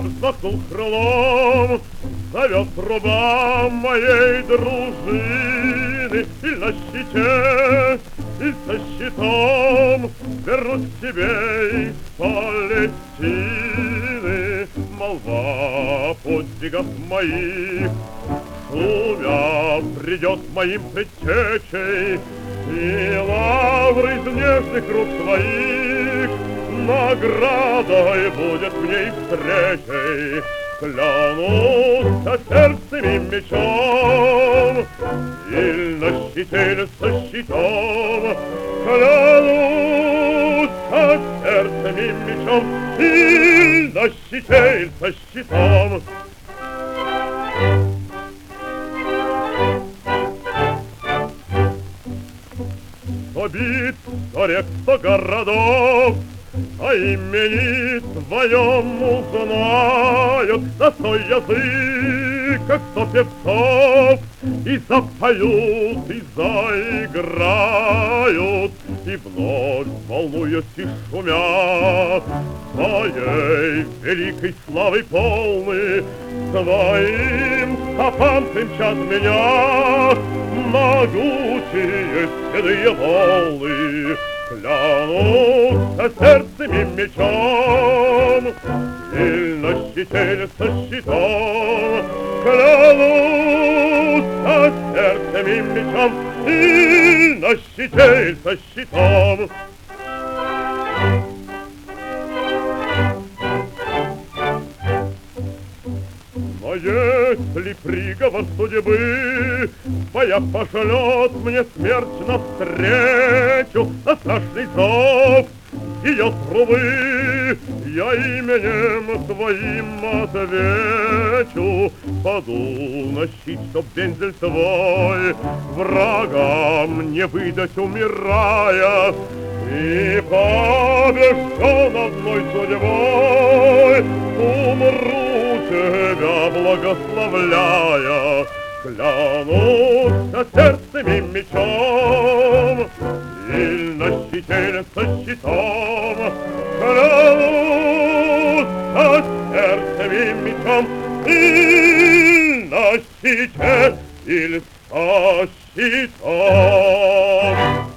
взмахнул крылом, зовет труба моей дружины. И на щите, и со щитом вернусь к тебе из Палестины. Молва о подвигах моих шумя придет моим предтечей, и лавры из нежных рук твоих наградой будет мне и встречей. Клянусь сердцем и мечом, или на щите, или со щитом. Клянусь сердцем и мечом, или на щите, или со щитом. Сто бит, сто рек, 100 городов, а имени твоем узнают на свой язык, как 100 певцов, и запоют, и заиграют, и вновь, волнуясь и шумя, своей великой славой полны, своим стопам примчат меня могучие седые волны. Клянусь сердцем и мечом, или на щите, или со щитом. Клянусь сердцем и мечом, или на щите, или со щитом. Но если приговор судьбы твоя пошлет мне смерть навстречу, на страшный зов ее трубы я именем твоим отвечу. Паду на щит, чтоб вензель твой врагам не выдать умирая, и побежденной судьбой умру тебя благословляя. Клянусь сердцем и мечом, или на щите, или со щитом. Клянусь сердцем и мечом, или на щите, или со щитом.